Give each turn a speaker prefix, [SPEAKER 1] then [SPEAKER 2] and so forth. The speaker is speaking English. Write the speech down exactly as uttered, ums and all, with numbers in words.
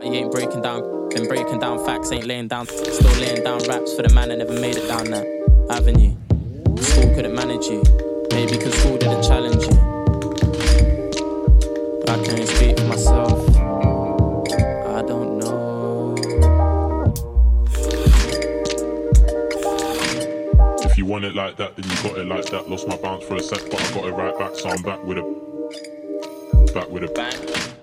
[SPEAKER 1] he ain't breaking down. Been breaking down facts, ain't laying down. Still laying down raps for the man that never made it down that avenue. School couldn't manage you, maybe cause school didn't challenge you. I can only speak for myself. I don't know.
[SPEAKER 2] If you want it like that, then you got it like that. Lost my bounce for a sec, but I got it right back, so I'm back with a back with a
[SPEAKER 1] bang.